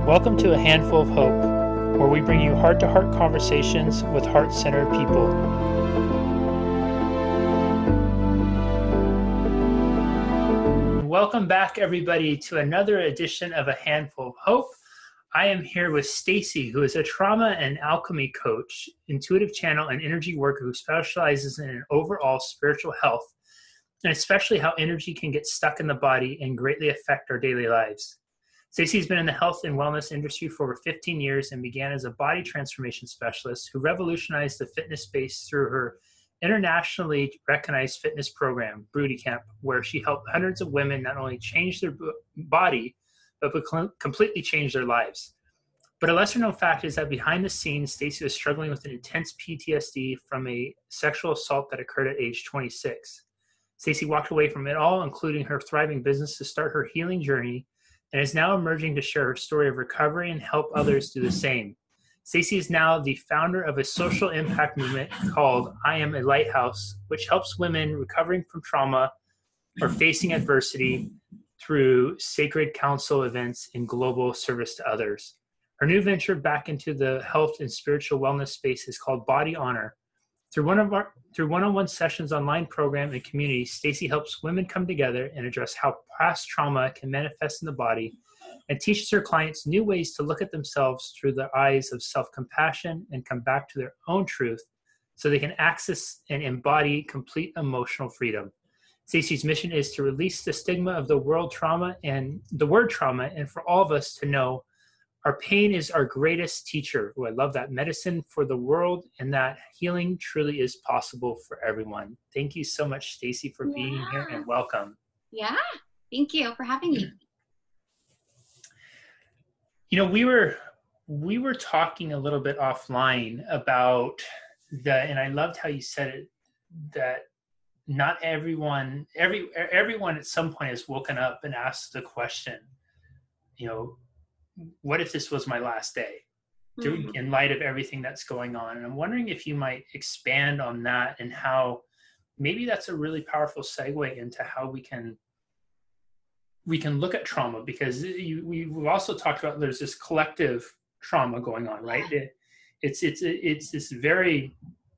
Welcome to A Handful of Hope, where we bring you heart-to-heart conversations with heart-centered people. Welcome back, everybody, to another edition of A Handful of Hope. I am here with Stacy, who is a trauma and alchemy coach, intuitive channel, and energy worker who specializes in overall spiritual health, and especially how energy can get stuck in the body and greatly affect our daily lives. Stacy's been in the health and wellness industry for over 15 years and began as a body transformation specialist who revolutionized the fitness space through her internationally recognized fitness program, Broody Camp, where she helped hundreds of women not only change their body, but completely change their lives. But a lesser known fact is that behind the scenes, Stacy was struggling with an intense PTSD from a sexual assault that occurred at age 26. Stacy walked away from it all, including her thriving business, to start her healing journey, and is now emerging to share her story of recovery and help others do the same. Stacy is now the founder of a social impact movement called I Am a Lighthouse, which helps women recovering from trauma or facing adversity through sacred council events and global service to others. Her new venture back into the health and spiritual wellness space is called Body Honor. Through one-on-one sessions, online program, and community, Stacy helps women come together and address how past trauma can manifest in the body, and teaches her clients new ways to look at themselves through the eyes of self-compassion and come back to their own truth so they can access and embody complete emotional freedom. Stacy's mission is to release the stigma of the word trauma, and for all of us to know our pain is our greatest teacher. Oh, I love that. Medicine for the world, and that healing truly is possible for everyone. Thank you so much, Stacy, for being here, and welcome. Yeah, thank you for having me. You know, we were talking a little bit offline about and I loved how you said it, that not everyone at some point has woken up and asked the question, you know, what if this was my last day, in light of everything that's going on? And I'm wondering if you might expand on that, and how maybe that's a really powerful segue into how we can look at trauma, because we've also talked about there's this collective trauma going on, right? It's this very,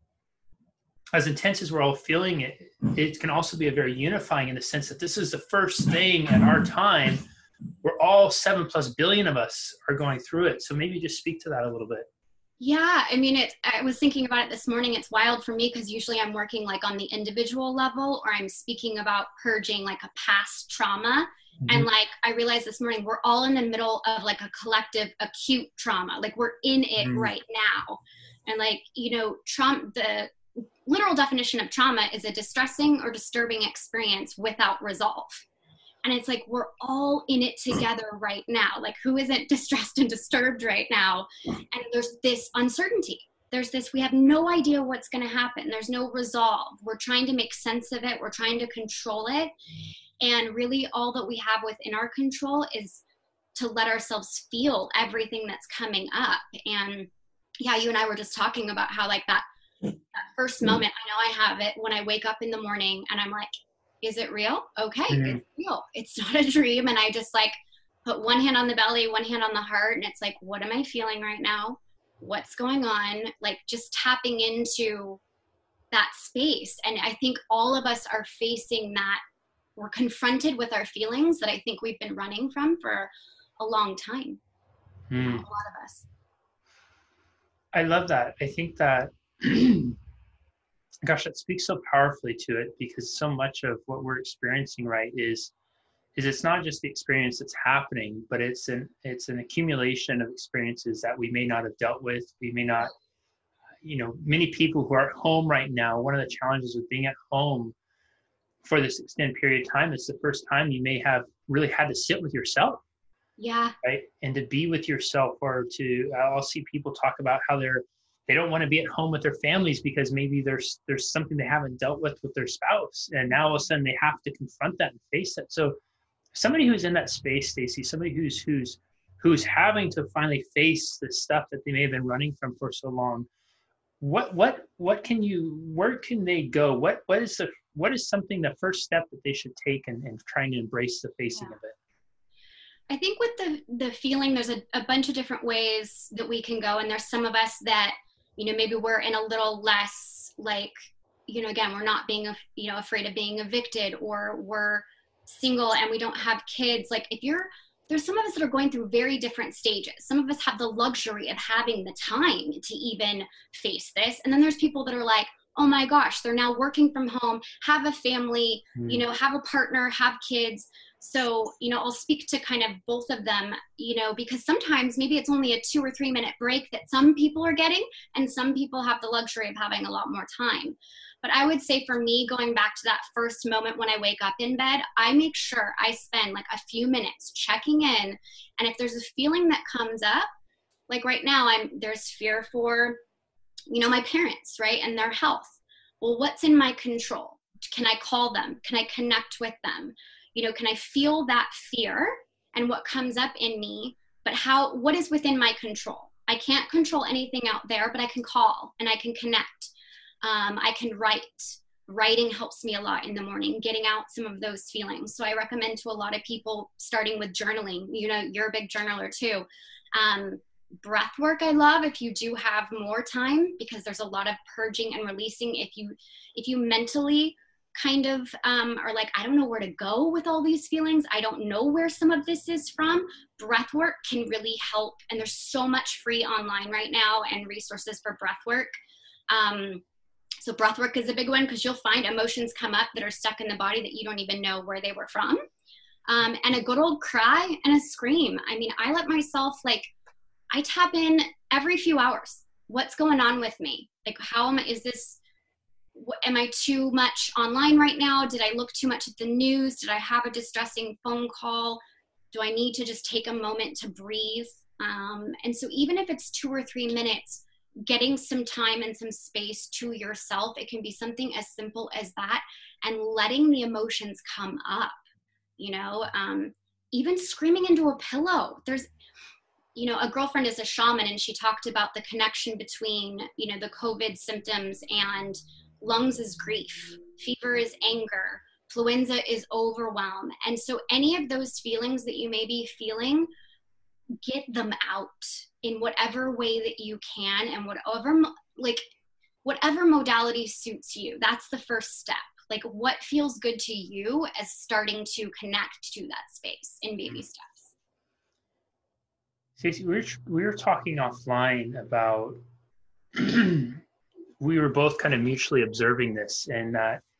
as intense as we're all feeling it, it can also be a very unifying, in the sense that this is the first thing in our time where all 7+ billion of us are going through it. So maybe just speak to that a little bit. Yeah, I mean, I was thinking about it this morning. It's wild for me because usually I'm working like on the individual level, or I'm speaking about purging like a past trauma. And like, I realized this morning, we're all in the middle of like a collective acute trauma. Like, we're in it right now. And like, you know, the literal definition of trauma is a distressing or disturbing experience without resolve. And it's like, we're all in it together right now. Like, who isn't distressed and disturbed right now? And there's this uncertainty. We have no idea what's going to happen. There's no resolve. We're trying to make sense of it. We're trying to control it. And really all that we have within our control is to let ourselves feel everything that's coming up. And yeah, you and I were just talking about how like that first moment, I know I have it when I wake up in the morning and I'm like, is it real? Okay, it's real. It's not a dream. And I just like put one hand on the belly, one hand on the heart. And it's like, what am I feeling right now? What's going on? Like, just tapping into that space. And I think all of us are facing that. We're confronted with our feelings that I think we've been running from for a long time. A lot of us. I love that. I think that, gosh, that speaks so powerfully to it, because so much of what we're experiencing, right, is it's not just the experience that's happening, but it's an accumulation of experiences that we may not have dealt with. We may not, you know, many people who are at home right now, one of the challenges with being at home for this extended period of time, it's the first time you may have really had to sit with yourself. Yeah. Right. And to be with yourself, or I'll see people talk about how they don't want to be at home with their families because maybe there's something they haven't dealt with their spouse. And now all of a sudden they have to confront that and face it. So somebody who's in that space, Stacy, somebody who's having to finally face the stuff that they may have been running from for so long, where can they go? What is something, the first step that they should take in trying to embrace the facing of it? I think with the feeling, there's a bunch of different ways that we can go. And there's some of us that, maybe we're in a little less like, again, we're not being, afraid of being evicted, or we're single and we don't have kids. Like there's some of us that are going through very different stages. Some of us have the luxury of having the time to even face this. And then there's people that are like, oh my gosh, they're now working from home, have a family, have a partner, have kids. So, I'll speak to kind of both of them, because sometimes maybe it's only a 2 or 3 minute break that some people are getting, and some people have the luxury of having a lot more time. But I would say for me, going back to that first moment when I wake up in bed, I make sure I spend like a few minutes checking in. And if there's a feeling that comes up, like right now, there's fear for, my parents, right? And their health. Well, what's in my control? Can I call them? Can I connect with them? Can I feel that fear and what comes up in me, but what is within my control? I can't control anything out there, but I can call and I can connect. I can write. Writing helps me a lot in the morning, getting out some of those feelings. So I recommend to a lot of people starting with journaling. You're a big journaler too. Breath work I love if you do have more time, because there's a lot of purging and releasing. If you mentally kind of are like, I don't know where to go with all these feelings, I don't know where some of this is from, breath work can really help. And there's so much free online right now and resources for breath work. So breath work is a big one, because you'll find emotions come up that are stuck in the body that you don't even know where they were from. And a good old cry and a scream. I mean, I let myself, like, I tap in every few hours. What's going on with me? Like, am I too much online right now? Did I look too much at the news? Did I have a distressing phone call? Do I need to just take a moment to breathe? And so even if it's 2 or 3 minutes, getting some time and some space to yourself, it can be something as simple as that, and letting the emotions come up, even screaming into a pillow. There's, a girlfriend is a shaman, and she talked about the connection between, the COVID symptoms, and lungs is grief, fever is anger, influenza is overwhelm. And so any of those feelings that you may be feeling, get them out in whatever way that you can, and whatever modality suits you. That's the first step. Like, what feels good to you as starting to connect to that space in baby steps. Stacey, we were talking offline about we were both kind of mutually observing this, and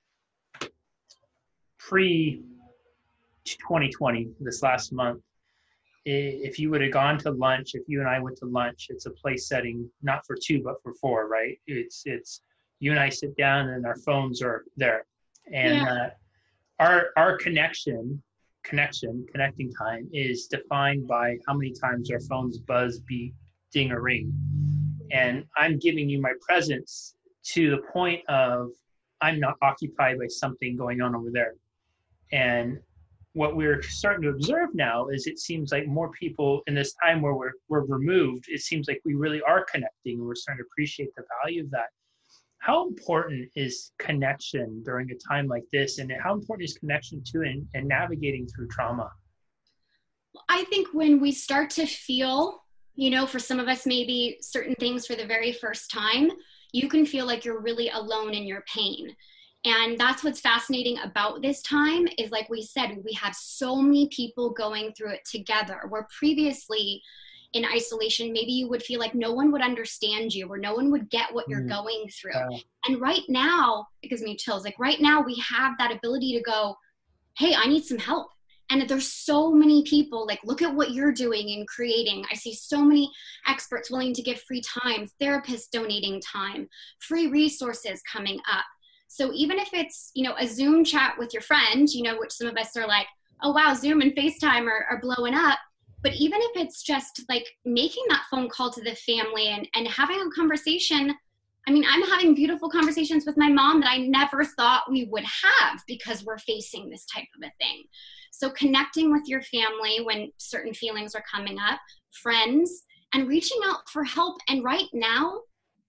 pre-2020, this last month, if you would have gone to lunch, if you and I went to lunch, it's a place setting, not for 2, but for 4, right? It's you and I sit down and our phones are there. And our connecting time is defined by how many times our phones buzz, beep, ding, or ring. And I'm giving you my presence to the point of I'm not occupied by something going on over there. And what we're starting to observe now is it seems like more people in this time where we're removed, it seems like we really are connecting, and we're starting to appreciate the value of that. How important is connection during a time like this, and how important is connection to and navigating through trauma? I think when we start to feel, for some of us, maybe certain things for the very first time, you can feel like you're really alone in your pain. And that's what's fascinating about this time is, like we said, we have so many people going through it together, where previously in isolation, maybe you would feel like no one would understand you, or no one would get what you're going through. And right now, it gives me chills. Like right now we have that ability to go, hey, I need some help. And there's so many people, like, look at what you're doing and creating. I see so many experts willing to give free time, therapists donating time, free resources coming up. So even if it's, a Zoom chat with your friend, which some of us are like, oh, wow, Zoom and FaceTime are blowing up. But even if it's just like making that phone call to the family and having a conversation. I mean, I'm having beautiful conversations with my mom that I never thought we would have, because we're facing this type of a thing. So connecting with your family when certain feelings are coming up, friends, and reaching out for help. And right now,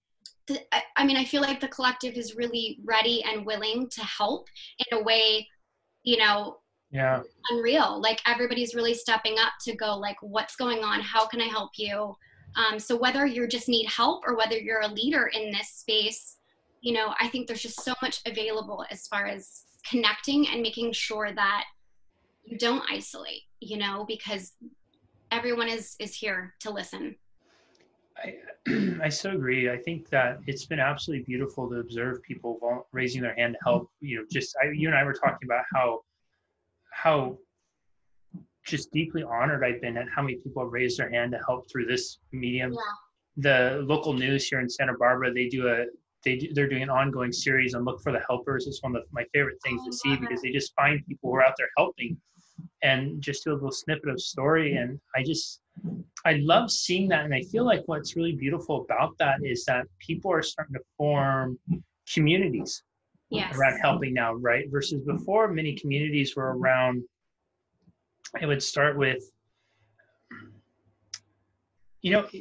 I feel like the collective is really ready and willing to help in a way, Yeah. Unreal. Like everybody's really stepping up to go like, what's going on? How can I help you? So whether you just need help or whether you're a leader in this space, you know, I think there's just so much available as far as connecting and making sure that you don't isolate, you know, because everyone is here to listen. I, I so agree. I think that it's been absolutely beautiful to observe people raising their hand to help. You know, you and I were talking about how just deeply honored I've been at how many people have raised their hand to help through this medium. Yeah. The local news here in Santa Barbara, they're doing an ongoing series on Look for the Helpers. It's one of my favorite things to see because they just find people who are out there helping and just do a little snippet of story. And I love seeing that. And I feel like what's really beautiful about that is that people are starting to form communities around helping now, right? Versus before, many communities were around, it would start with, you know,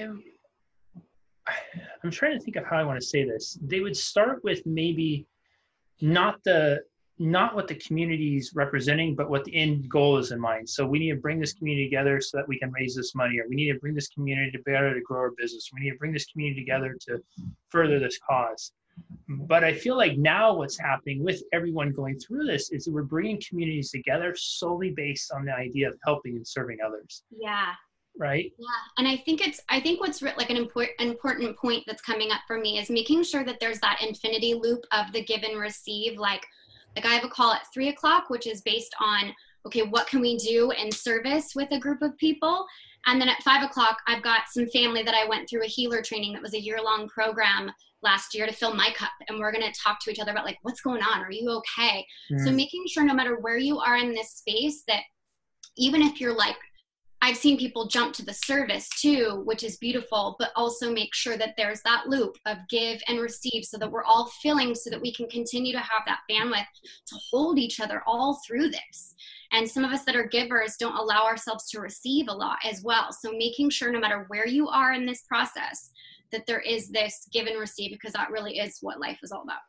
I'm trying to think of how I want to say this. They would start with maybe not what the community is representing, but what the end goal is in mind. So we need to bring this community together so that we can raise this money, or we need to bring this community together to grow our business. We need to bring this community together to further this cause. But I feel like now what's happening with everyone going through this is that we're bringing communities together solely based on the idea of helping and serving others. Yeah. Right. Yeah. And I think what's like an important point that's coming up for me is making sure that there's that infinity loop of the give and receive. Like I have a call at 3:00, which is based on, okay, what can we do in service with a group of people? And then at 5:00, I've got some family that I went through a healer training that was a year-long program last year to fill my cup. And we're going to talk to each other about like, what's going on? Are you okay? So making sure no matter where you are in this space, that even if you're like, I've seen people jump to the service too, which is beautiful, but also make sure that there's that loop of give and receive so that we're all filling so that we can continue to have that bandwidth to hold each other all through this. And some of us that are givers don't allow ourselves to receive a lot as well. So making sure no matter where you are in this process, that there is this give and receive, because that really is what life is all about.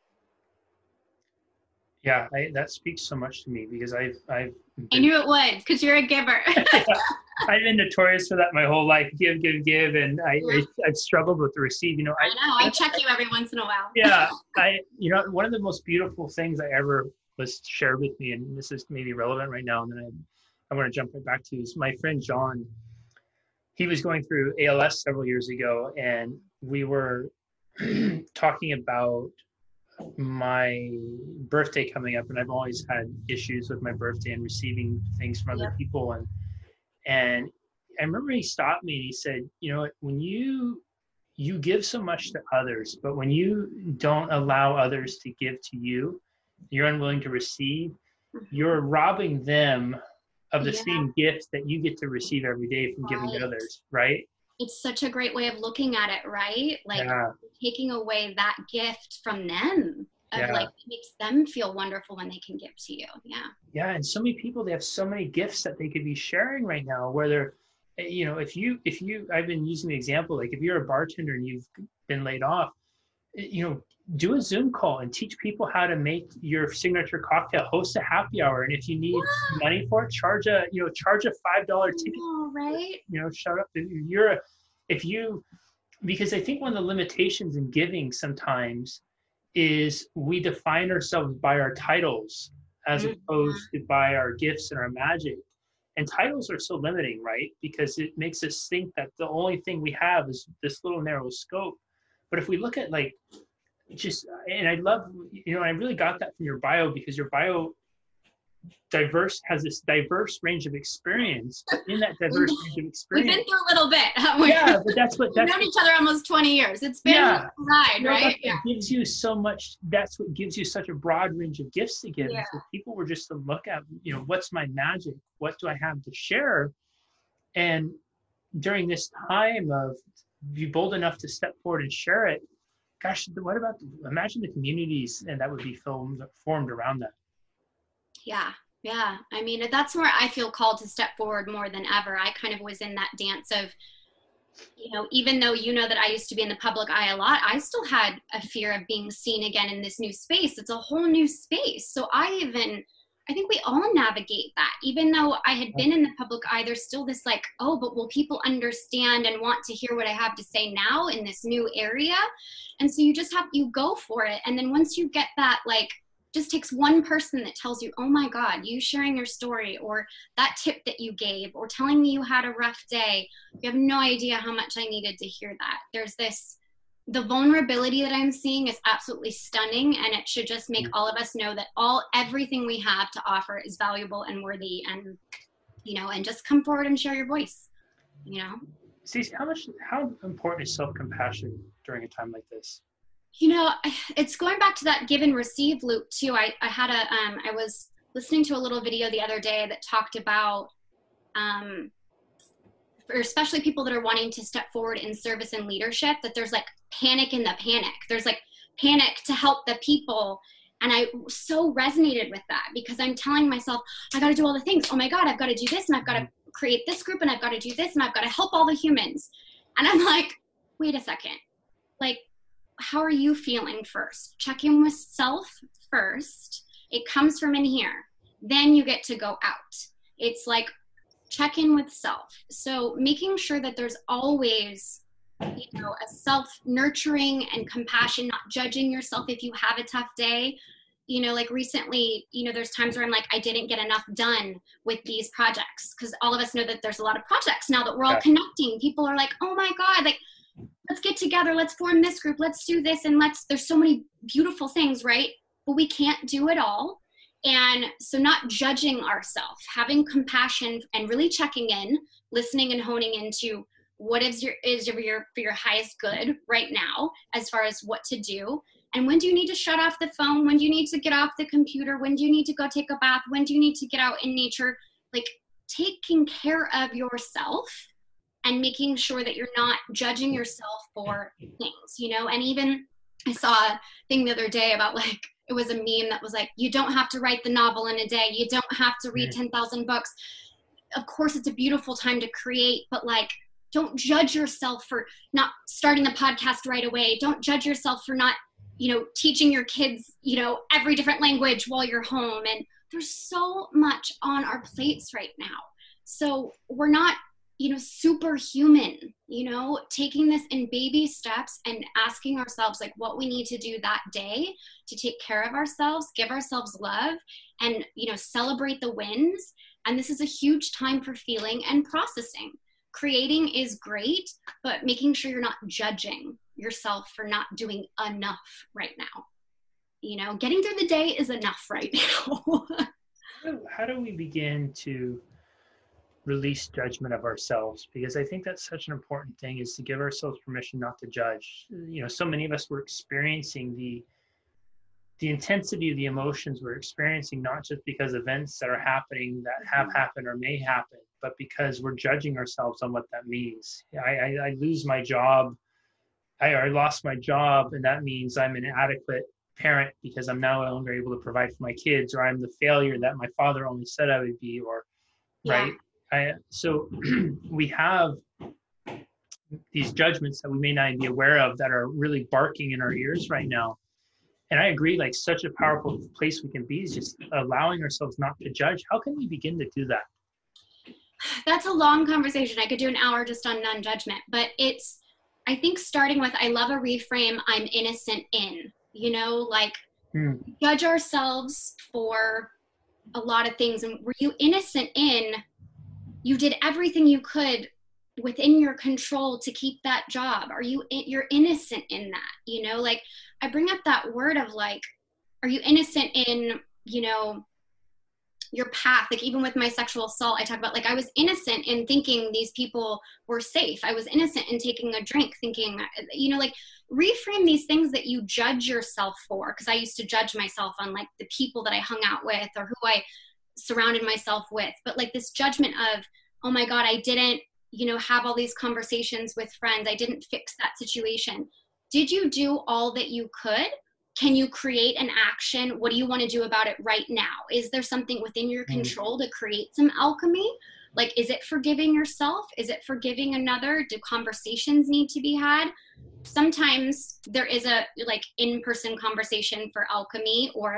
Yeah, that speaks so much to me because I knew it would, because you're a giver. I've been notorious for that my whole life. Give, and I've struggled with the receive. You know, I check you every once in a while. Yeah, one of the most beautiful things I ever was shared with me, and this is maybe relevant right now, and then I want to jump right back to, is my friend John. He was going through ALS several years ago, and we were talking about my birthday coming up, and I've always had issues with my birthday and receiving things from other people, and I remember he stopped me and he said, you know, when you give so much to others, but when you don't allow others to give to you, you're unwilling to receive, you're robbing them of the same gifts that you get to receive every day from giving to others, right? It's such a great way of looking at it, right? Like taking away that gift from them, like it makes them feel wonderful when they can give to you. Yeah, and so many people, they have so many gifts that they could be sharing right now, where they're, you know, if you I've been using the example, like if you're a bartender and you've been laid off, you know, do a Zoom call and teach people how to make your signature cocktail, host a happy hour, and if you need money for it, charge a $5 ticket. Right. You know, shut up. Because I think one of the limitations in giving sometimes is we define ourselves by our titles as opposed to by our gifts and our magic. And titles are so limiting, right? Because it makes us think that the only thing we have is this little narrow scope. But if we look at and I love, you know, I really got that from your bio, because your bio has this diverse range of experience. But in that diverse range of experience, we've been through a little bit, haven't we? Yeah, but we've known each other almost 20 years. It's been a ride, right? It gives you so much. That's what gives you such a broad range of gifts to give. Yeah. So people were just to look at, you know, what's my magic? What do I have to share? And during this time of be bold enough to step forward and share it, gosh, imagine the communities and that would be formed around that. Yeah. I mean, that's where I feel called to step forward more than ever. I kind of was in that dance of, you know, even though you know that I used to be in the public eye a lot, I still had a fear of being seen again in this new space. It's a whole new space. So I I think we all navigate that. Even though I had been in the public eye, there's still this like, oh, but will people understand and want to hear what I have to say now in this new area? And so you go for it. And then once you get that, like, just takes one person that tells you, oh my God, you sharing your story, or that tip that you gave, or telling me you had a rough day. You have no idea how much I needed to hear that. The vulnerability that I'm seeing is absolutely stunning, and it should just make all of us know that everything we have to offer is valuable and worthy, and, and just come forward and share your voice, Stacey, how important is self-compassion during a time like this? It's going back to that give and receive loop too. I was listening to a little video the other day that talked about, for especially people that are wanting to step forward in service and leadership, that there's like panic in the panic. There's like panic to help the people. And I so resonated with that, because I'm telling myself, I got to do all the things. Oh my God, I've got to do this, and I've got to create this group, and I've got to do this, and I've got to help all the humans. And I'm like, wait a second. Like, how are you feeling first? Check in with self first. It comes from in here. Then you get to go out. It's like, check in with self. So making sure that there's always, a self-nurturing and compassion, not judging yourself if you have a tough day. Like recently, there's times where I'm like, I didn't get enough done with these projects, because all of us know that there's a lot of projects now that we're all connecting. People are like, oh my God, like, let's get together, let's form this group, let's do this, and there's so many beautiful things, right? But we can't do it all. And so not judging ourselves, having compassion and really checking in, listening and honing into what is for your highest good right now, as far as what to do. And when do you need to shut off the phone? When do you need to get off the computer? When do you need to go take a bath? When do you need to get out in nature? Like, taking care of yourself and making sure that you're not judging yourself for things, And even I saw a thing the other day about, like, it was a meme that was like, you don't have to write the novel in a day. You don't have to read 10,000 books. Of course, it's a beautiful time to create, but like, don't judge yourself for not starting a podcast right away. Don't judge yourself for not, teaching your kids, every different language while you're home. And there's so much on our plates right now. So we're not, superhuman, taking this in baby steps and asking ourselves like what we need to do that day to take care of ourselves, give ourselves love, and, celebrate the wins. And this is a huge time for feeling and processing. Creating is great, but making sure you're not judging yourself for not doing enough right now. Getting through the day is enough right now. How do we begin to release judgment of ourselves? Because I think that's such an important thing, is to give ourselves permission not to judge. So many of us were experiencing the intensity of the emotions we're experiencing, not just because events that are happening that have happened or may happen, but because we're judging ourselves on what that means. I lose my job, I lost my job, and that means I'm an inadequate parent because I'm no longer able to provide for my kids, or I'm the failure that my father only said I would be, or right. So we have these judgments that we may not be aware of that are really barking in our ears right now. And I agree, like, such a powerful place we can be is just allowing ourselves not to judge. How can we begin to do that? That's a long conversation. I could do an hour just on non-judgment, but I think starting with, I love a reframe, I'm innocent in, judge ourselves for a lot of things. And were you innocent in, you did everything you could within your control to keep that job? You're innocent in that, I bring up that word of like, are you innocent in, your path? Like, even with my sexual assault, I talk about, like, I was innocent in thinking these people were safe. I was innocent in taking a drink, thinking, reframe these things that you judge yourself for. Cause I used to judge myself on like the people that I hung out with or who I surrounded myself with. But like this judgment of, oh my God, I didn't, have all these conversations with friends. I didn't fix that situation. Did you do all that you could? Can you create an action? What do you want to do about it right now? Is there something within your control to create some alchemy? Like, is it forgiving yourself? Is it forgiving another? Do conversations need to be had? Sometimes there is a like in-person conversation for alchemy, or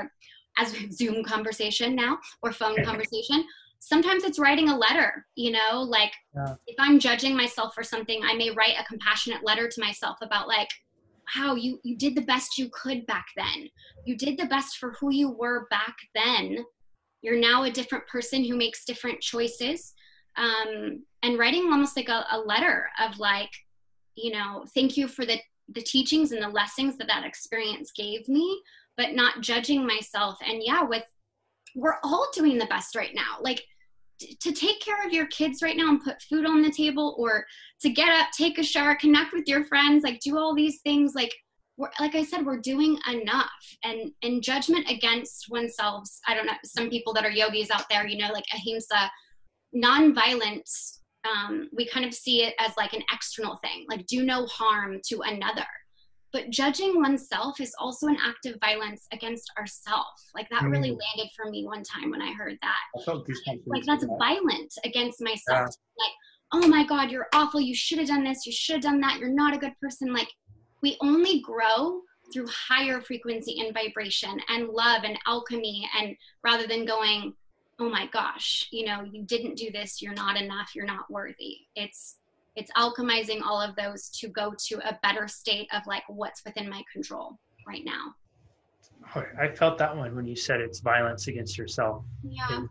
as Zoom conversation now or phone conversation. Sometimes it's writing a letter, like if I'm judging myself for something, I may write a compassionate letter to myself about like, wow, you did the best you could back then. You did the best for who you were back then. You're now a different person who makes different choices. And writing almost like a letter of like, thank you for the teachings and the lessons that experience gave me, but not judging myself. And we're all doing the best right now. Like to take care of your kids right now and put food on the table, or to get up, take a shower, connect with your friends, like do all these things. Like like I said, we're doing enough. And judgment against oneself. I don't know, some people that are yogis out there, like ahimsa, nonviolence. We kind of see it as like an external thing, like do no harm to another. But judging oneself is also an act of violence against ourselves. Like that really landed for me one time when I heard that. I felt goosebumps. Like that's violent against myself. Like, oh my God, you're awful. You should have done this. You should have done that. You're not a good person. Like we only grow through higher frequency and vibration and love and alchemy. And rather than going, oh my gosh, you didn't do this. You're not enough. You're not worthy. It's alchemizing all of those to go to a better state of like what's within my control right now. I felt that one when you said it's violence against yourself. Yeah.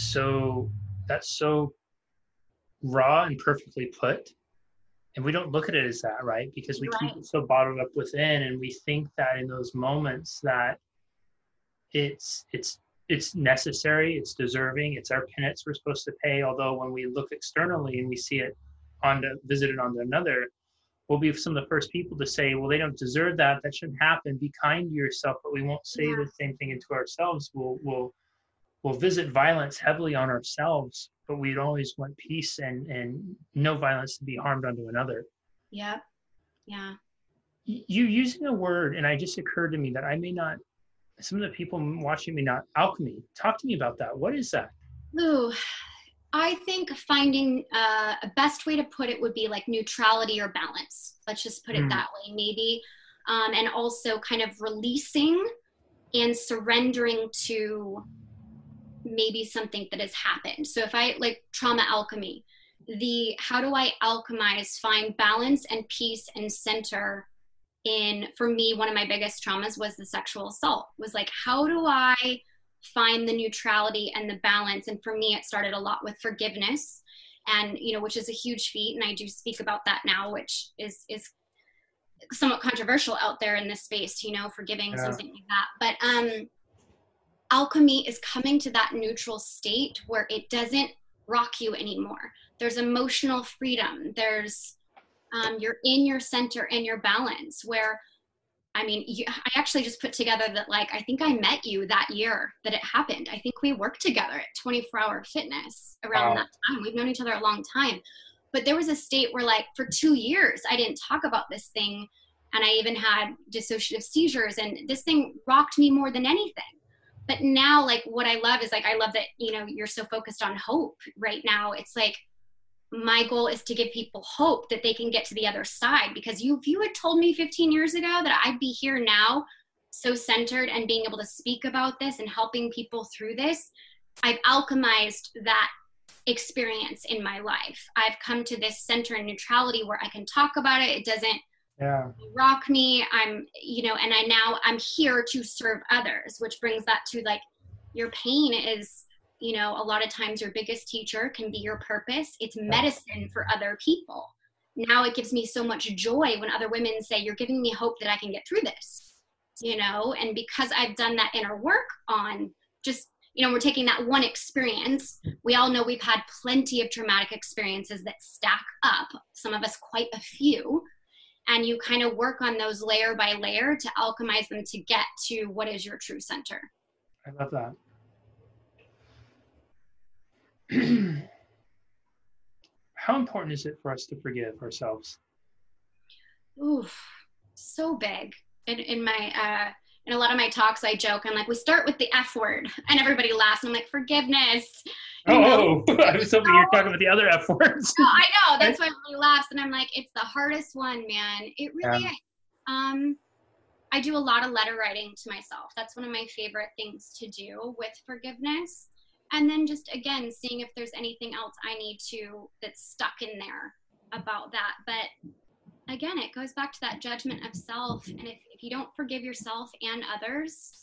That's so raw and perfectly put. And we don't look at it as that, right? Because we keep it so bottled up within, and we think that in those moments that it's necessary, it's deserving, it's our penance we're supposed to pay. Although when we look externally and we see it visited onto another, we'll be some of the first people to say, well, they don't deserve that. That shouldn't happen. Be kind to yourself. But we won't say the same thing into ourselves. We'll visit violence heavily on ourselves, but we'd always want peace and no violence to be harmed unto another. Yeah. Yeah. You using a word, and it just occurred to me that I may not, some of the people watching me not, alchemy. Talk to me about that. What is that? Ooh, I think finding a best way to put it would be like neutrality or balance. Let's just put it that way, maybe. And also kind of releasing and surrendering to maybe something that has happened. So if I like trauma alchemy, how do I alchemize, find balance and peace and center in, for me, one of my biggest traumas was the sexual assault. Was like, how do I find the neutrality and the balance? And for me, it started a lot with forgiveness, and which is a huge feat, and I do speak about that now, which is somewhat controversial out there in this space, forgiving something like that. But alchemy is coming to that neutral state where it doesn't rock you anymore. There's emotional freedom. There's you're in your center and your balance, where I actually just put together that, like, I think I met you that year that it happened. I think we worked together at 24 Hour Fitness around that time. We've known each other a long time. But there was a state where, like, for 2 years, I didn't talk about this thing. And I even had dissociative seizures. And this thing rocked me more than anything. But now, like, what I love is, like, I love that, you're so focused on hope right now. It's like, my goal is to give people hope that they can get to the other side. Because if you had told me 15 years ago that I'd be here now, so centered and being able to speak about this and helping people through this, I've alchemized that experience in my life. I've come to this center and neutrality where I can talk about it. It doesn't rock me. I'm here to serve others, which brings that to, like, your pain is, a lot of times your biggest teacher can be your purpose. It's medicine for other people. Now it gives me so much joy when other women say, you're giving me hope that I can get through this, and because I've done that inner work on just, we're taking that one experience. We all know we've had plenty of traumatic experiences that stack up, some of us quite a few, and you kind of work on those layer by layer to alchemize them to get to what is your true center. I love that. How important is it for us to forgive ourselves? Ooh, so big. In my in a lot of my talks, I joke. I'm like, we start with the F word, and everybody laughs. And I'm like, forgiveness. I was hoping you were talking about the other F words. No, I know. That's why everybody laughs, and I'm like, it's the hardest one, man. It really is. I do a lot of letter writing to myself. That's one of my favorite things to do with forgiveness. And then just, again, seeing if there's anything else I need to, that's stuck in there about that. But again, it goes back to that judgment of self. And if you don't forgive yourself and others,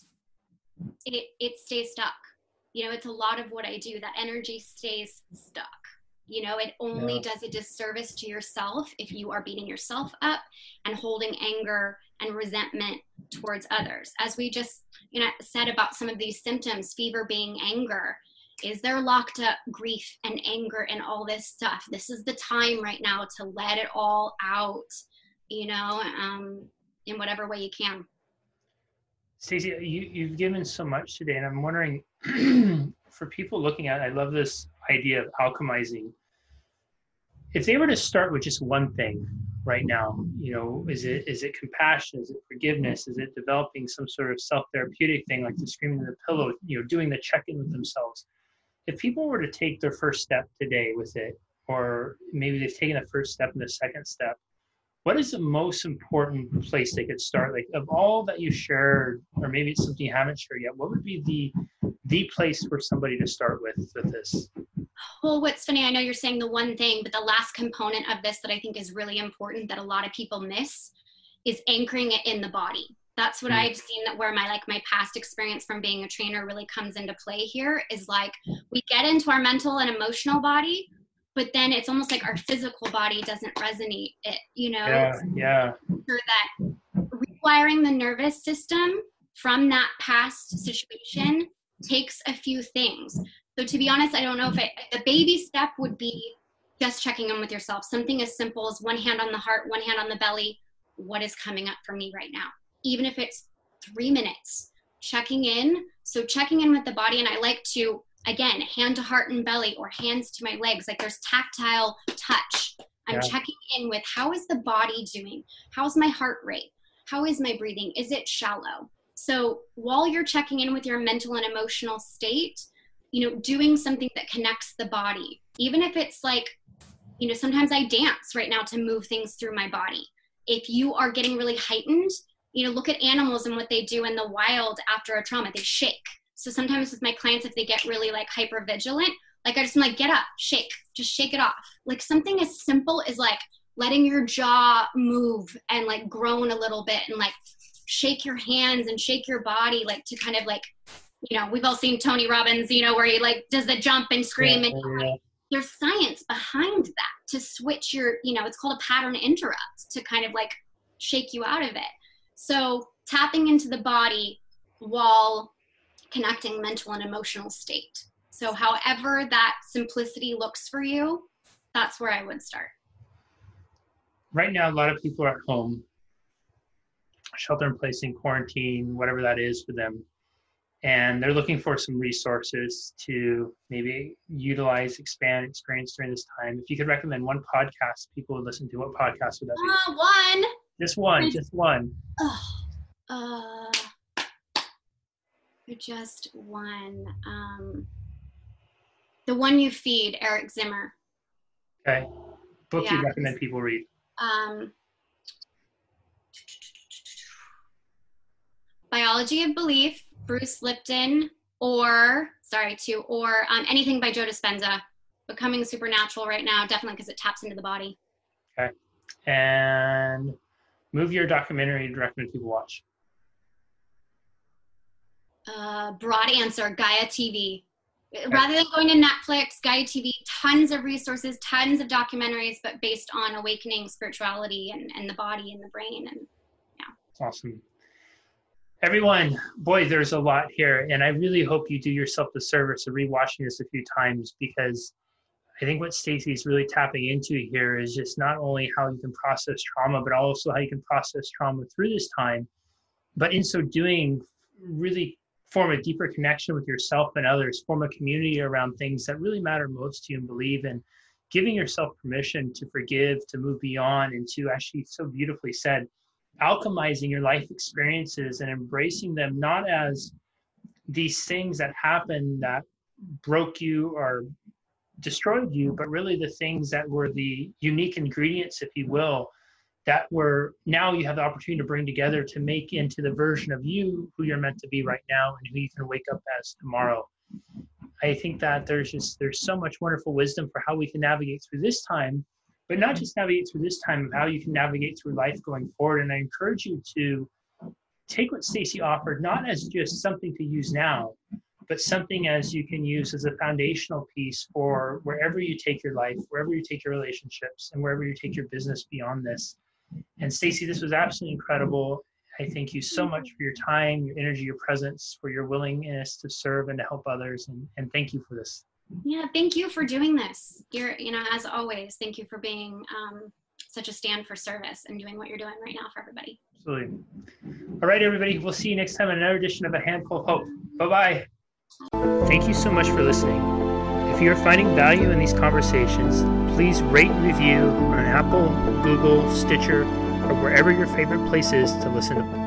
it stays stuck. You know, it's a lot of what I do. That energy stays stuck. You know, it only does a disservice to yourself if you are beating yourself up and holding anger and resentment towards others. As we just, you know, said about some of these symptoms, fever being anger, is there locked up grief and anger and all this stuff? This is the time right now to let it all out, you know, in whatever way you can. Stacey, you've given so much today, and I'm wondering, for people looking at it, I love this idea of alchemizing. If they were to start with just one thing right now, you know, is it compassion? Is it forgiveness? Is it developing some sort of self-therapeutic thing like the screaming in the pillow, you know, doing the check-in with themselves? If people were to take their first step today with it, or maybe they've taken the first step and the second step, what is the most important place they could start? Like, of all that you shared, or maybe it's something you haven't shared yet, what would be the place for somebody to start with this? Well, what's funny, I know you're saying the one thing, but the last component of this that I think is really important that a lot of people miss is anchoring it in the body. That's what I've seen, that where my past experience from being a trainer really comes into play here, is like we get into our mental and emotional body, but then it's almost like our physical body doesn't resonate it, you know? Yeah. For that, rewiring the nervous system from that past situation takes a few things. So to be honest, I don't know if the baby step would be just checking in with yourself. Something as simple as one hand on the heart, one hand on the belly. What is coming up for me right now? Even if it's 3 minutes, checking in. So checking in with the body. And I like to, again, hand to heart and belly, or hands to my legs. Like there's tactile touch. I'm checking in with, how is the body doing? How's my heart rate? How is my breathing? Is it shallow? So while you're checking in with your mental and emotional state, you know, doing something that connects the body, even if it's like, you know, sometimes I dance right now to move things through my body. If you are getting really heightened, you know, look at animals and what they do in the wild after a trauma. They shake. So sometimes with my clients, if they get really like hyper vigilant, like I just am like, get up, shake, just shake it off. Like something as simple as like letting your jaw move and like groan a little bit, and like shake your hands and shake your body, like to kind of like, you know, we've all seen Tony Robbins, you know, where he like does the jump and scream, and like, there's science behind that to switch your, you know, it's called a pattern interrupt, to kind of like shake you out of it. So tapping into the body while connecting mental and emotional state. So however that simplicity looks for you, that's where I would start. Right now, a lot of people are at home, shelter in place, in quarantine, whatever that is for them. And they're looking for some resources to maybe utilize, expand experience during this time. If you could recommend one podcast people would listen to, what podcast would that be? One. Just one. Just one. Just one. The One You Feed, Eric Zimmer. Okay. Book you recommend people read. Biology of Belief, Bruce Lipton, or anything by Joe Dispenza. Becoming Supernatural right now, definitely, because it taps into the body. Okay. And movie or documentary you'd recommend people watch? Broad answer, Gaia TV. Okay. Rather than going to Netflix, Gaia TV, tons of resources, tons of documentaries, but based on awakening spirituality and the body and the brain. And yeah. Awesome. Everyone, boy, there's a lot here. And I really hope you do yourself the service of rewatching this a few times, because I think what Stacey's really tapping into here is just not only how you can process trauma, but also how you can process trauma through this time. But in so doing, really form a deeper connection with yourself and others, form a community around things that really matter most to you and believe in, giving yourself permission to forgive, to move beyond, and to, actually so beautifully said, alchemizing your life experiences and embracing them not as these things that happened that broke you or destroyed you, but really the things that were the unique ingredients, if you will, that now you have the opportunity to bring together to make into the version of you who you're meant to be right now and who you can wake up as tomorrow. I think that there's so much wonderful wisdom for how we can navigate through this time, but not just navigate through this time, but how you can navigate through life going forward. And I encourage you to take what Stacy offered, not as just something to use now, but something as you can use as a foundational piece for wherever you take your life, wherever you take your relationships, and wherever you take your business beyond this. And Stacy, this was absolutely incredible. I thank you so much for your time, your energy, your presence, for your willingness to serve and to help others. And thank you for this. Yeah, thank you for doing this. As always, thank you for being such a stand for service and doing what you're doing right now for everybody. Absolutely. All right, everybody. We'll see you next time in another edition of A Handful of Hope. Bye-bye. Thank you so much for listening. If you are finding value in these conversations, please rate and review on Apple, Google, Stitcher, or wherever your favorite place is to listen to